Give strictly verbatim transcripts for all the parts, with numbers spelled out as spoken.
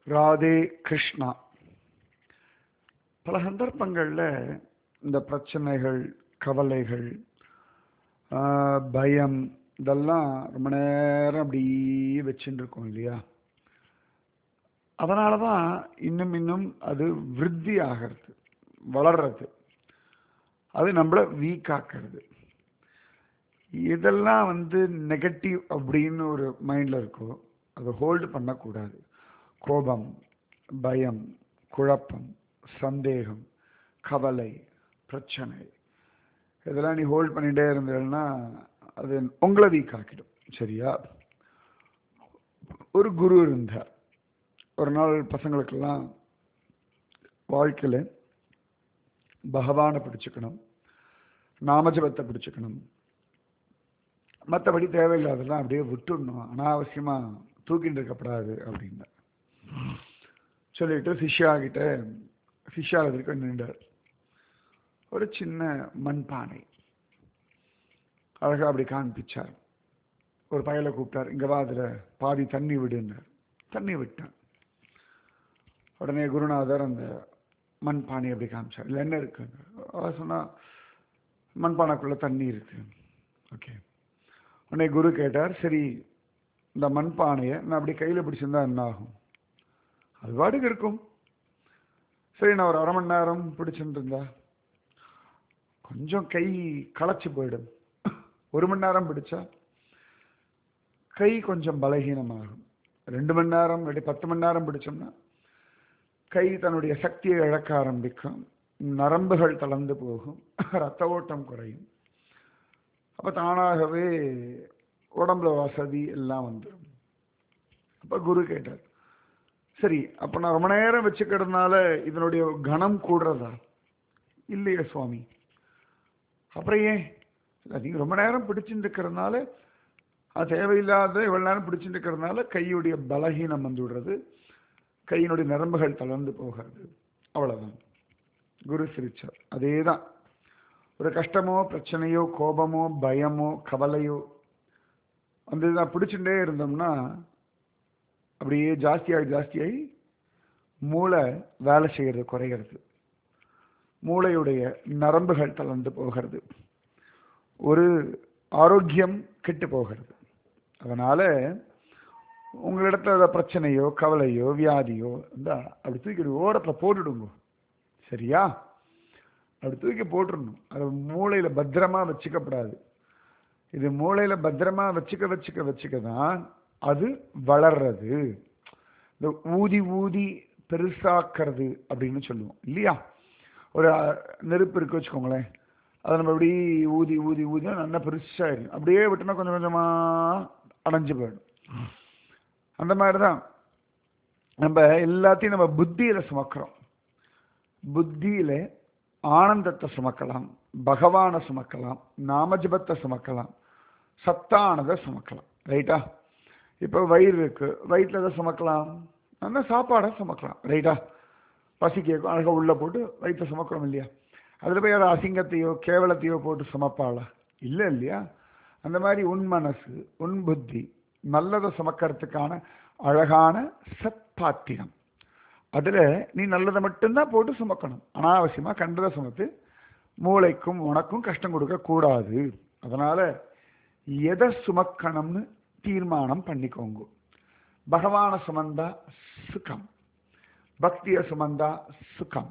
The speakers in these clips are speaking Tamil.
ராதே கிருஷ்ணா. பல சந்தர்ப்பங்களில் இந்த பிரச்சனைகள், கவலைகள், பயம் இதெல்லாம் ரொம்ப நேரம் அப்படியே வச்சுட்டு இருக்கோம் இல்லையா? அதனால தான் இன்னும் இன்னும் அது விருத்தி ஆகிறது, வளர்றது, அது நம்மளை வீக் ஆக்கிறது. இதெல்லாம் வந்து நெகட்டிவ் அப்படின்னு ஒரு மைண்டில் இருக்கோ அதை ஹோல்டு பண்ணக்கூடாது. கோபம், பயம், குழப்பம், சந்தேகம், கவலை, பிரச்சனை இதெல்லாம் நீ ஹோல்ட் பண்ணிகிட்டே இருந்தேன்னா அது உங்களை வீக் ஆக்கிடும். சரியா? ஒரு குரு இருந்தார். ஒரு நாள் பசங்களுக்கெல்லாம் வாழ்க்கையில் பகவானை பிடிச்சுக்கணும், நாமஜபத்தை பிடிச்சுக்கணும், மற்றபடி தேவையில்லாதெல்லாம் அப்படியே விட்டுடணும், அனாவசியமாக தூக்கிட்டு இருக்கப்படாது அப்படின்னு சொல்லிட்டு சிஷ்யாகிட்ட சிஷ்யாவதற்கு நின்றார். ஒரு சின்ன மண்பானை அழகாக அப்படி காண்பிச்சார். ஒரு பயலை கூப்பிட்டார், இங்கே வா, அதில் பாதி தண்ணி விடுன்னார். தண்ணி விட்டான். உடனே குருநாதர் அந்த மண்பானை அப்படி காமிச்சார். இல்லை என்ன இருக்குங்க? அவர் சொன்னால் மண்பானைக்குள்ளே தண்ணி இருக்கு. ஓகே. உடனே குரு கேட்டார், சரி இந்த மண்பானையை நான் அப்படி கையில் பிடிச்சிருந்தா என்ன ஆகும்? அது பாட்டுக்கு இருக்கும். சரி, நான் ஒரு அரை மணி நேரம் பிடிச்சிட்டு இருந்தா கொஞ்சம் கை களைச்சி போயிடும். ஒரு மணி நேரம் பிடிச்சா கை கொஞ்சம் பலகீனமாகும். ரெண்டு மணி நேரம் இல்லாட்டி பத்து மணி நேரம் பிடிச்சோம்னா கை தன்னுடைய சக்தியை இழக்க ஆரம்பிக்கும், நரம்புகள் தளர்ந்து போகும், ரத்த ஓட்டம் குறையும். அப்போ தானாகவே உடம்புல வசதி எல்லாம் வந்துடும். அப்போ குரு கேட்டார், சரி அப்போ நான் ரொம்ப நேரம் வச்சுக்கிறதுனால இதனுடைய கணம் கூடுறதா? இல்லையே சுவாமி. அப்புறம் ஏன்? நீங்கள் ரொம்ப நேரம் பிடிச்சிட்டு இருக்கிறதுனால, அது தேவையில்லாத இவ்வளோ நேரம் பிடிச்சிட்டு இருக்கிறதுனால கையுடைய பலகீனம் வந்து விடுறது, கையினுடைய நரம்புகள் தளர்ந்து போகிறது, அவ்வளோதான். குரு சிரிச்சார். அதே தான், ஒரு கஷ்டமோ பிரச்சனையோ கோபமோ பயமோ கவலையோ அந்த இதான் பிடிச்சுட்டே இருந்தோம்னா அப்படியே ஜாஸ்தியாகி ஜாஸ்தியாகி மூளை வேலை செய்கிறது குறைகிறது, மூளையுடைய நரம்புகள் தளர்ந்து போகிறது, ஒரு ஆரோக்கியம் கெட்டு போகிறது. அதனால் உங்களிடத்துல பிரச்சனையோ கவலையோ வியாதியோ இருந்தால் அப்படி தூக்கி ஓரத்தில் போட்டுடுங்க. சரியா? அப்படி தூக்கி போட்டுடணும். அது மூளையில் பத்திரமா வச்சுக்கப்படாது. இது மூளையில் பத்திரமா வச்சுக்க வச்சுக்க வச்சுக்க தான் அது வளர்றது. இந்த ஊதி ஊதி பெருசாக்கிறது அப்படின்னு சொல்லுவோம் இல்லையா? ஒரு நெருப்பு இருக்கு வச்சுக்கோங்களேன், அதை நம்ம அப்படி ஊதி ஊதி ஊதி நல்லா பெருசாகிடும். அப்படியே விட்டோம்னா கொஞ்சம் கொஞ்சமாக அடைஞ்சு போயிடும். அந்த மாதிரி தான் நம்ம எல்லாத்தையும் நம்ம புத்தியில் சுமக்கிறோம். புத்தியில் ஆனந்தத்தை சுமக்கலாம், பகவானை சுமக்கலாம், நாமஜபத்தை சுமக்கலாம், சத்தானதை சுமக்கலாம். ரைட்டா? இப்போ வயிறு இருக்கு, வயிற்றில் எதை சுமக்கலாம்? நல்லா சாப்பாடை சுமக்கலாம். ரைட்டா? பசி கேட்கும், அழகாக உள்ளே போட்டு வயிற்றை சுமக்கிறோம் இல்லையா? அதில் போய் அதை அசிங்கத்தையோ கேவலத்தையோ போட்டு சுமப்பாளா? இல்லை இல்லையா? அந்த மாதிரி உன் மனசு, உன் புத்தி நல்லதை சுமக்கிறதுக்கான அழகான சத்பாத்திரம். அதில் நீ நல்லதை மட்டும்தான் போட்டு சுமக்கணும். அனாவசியமாக கண்டதை சுமத்து மூளைக்கும் உனக்கும் கஷ்டம் கொடுக்கக்கூடாது. அதனால் எதை சுமக்கணும்னு தீர்மானம் பண்ணிக்கோங்க. பகவானை சுமந்தா சுகம், பக்தியை சுமந்தா சுகம்,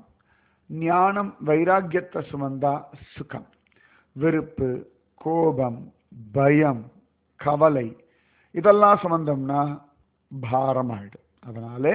ஞானம் வைராக்கியத்தை சுமந்தா சுகம். வெறுப்பு, கோபம், பயம், கவலை இதெல்லாம் சுமந்தோம்னா பாரமாயிடும். அதனாலே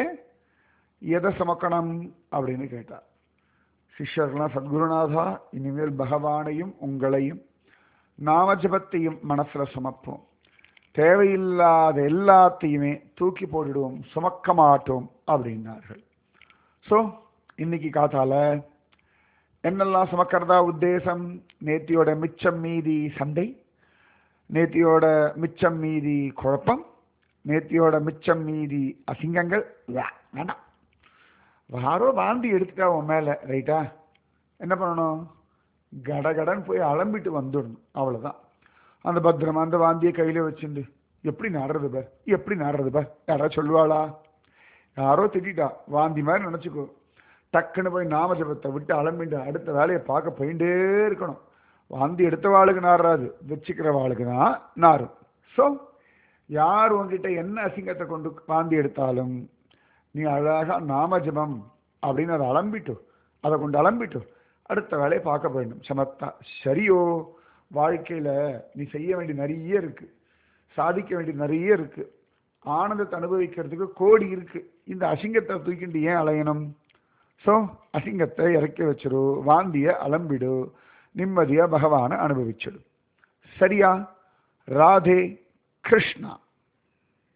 எதை சுமக்கணும் அப்படின்னு கேட்டார். சிஷ்யர்கள்லாம், சத்குருநாதா, இனிமேல் பகவானையும் உங்களையும் நாமஜபத்தையும் மனசில் சுமப்போம், தேவையில்லாத எல்லாத்தையுமே தூக்கி போட்டுடுவோம், சுமக்க மாட்டோம் அப்படின்னார்கள். ஸோ இன்னைக்கு காத்தால என்னெல்லாம் சுமக்கிறதா உத்தேசம்? நேத்தியோட மிச்சம் மீதி சண்டை, நேத்தியோட மிச்சம் மீதி குழப்பம், நேத்தியோட மிச்சம் மீதி அசிங்கங்கள் வேண்டாம். யாரோ வாந்தி எடுத்துட்டா உன் மேலே, ரைட்டா? என்ன பண்ணணும்? கடகடன் போய் அலம்பிட்டு வந்துடணும், அவ்வளோதான். அந்த பத்திரமா அந்த வாந்தியை கையில் வச்சுண்டு எப்படி நடுறது பார், எப்படி நடுறது பார் யாராவது சொல்லுவாளா? யாரோ திட்டா வாந்தி மாதிரி நினச்சிக்கோ. டக்குன்னு போய் நாம ஜபத்தை விட்டு அலம்பிட்டு அடுத்த வேலையை பார்க்க போயிட்டே இருக்கணும். வாந்தி எடுத்த வாளுக்கு நாராது, வச்சுக்கிற வாளுக்கு தான் நாரும். ஸோ யார் உங்ககிட்ட என்ன அசிங்கத்தை கொண்டு வாந்தி எடுத்தாலும் நீ அழகாக நாம ஜபம் அப்படின்னு அதை அலம்பிட்டு அதை கொண்டு அலம்பிட்டு அடுத்த வேலையை பார்க்க போயிடணும். சமத்தா சரியோ? வாழ்க்கையில் நீ செய்ய வேண்டிய நிறைய இருக்கு, சாதிக்க வேண்டிய நிறைய இருக்கு, ஆனந்தத்தை அனுபவிக்கிறதுக்கு கோடி இருக்கு. இந்த அசிங்கத்தை தூக்கிட்டு ஏன் அலையணும்? ஸோ அசிங்கத்தை இறக்கி வச்சிரு, வாந்திய அலம்பிடு, நிம்மதியா பகவானை அனுபவிச்சிடு. சரியா? ராதே கிருஷ்ணா.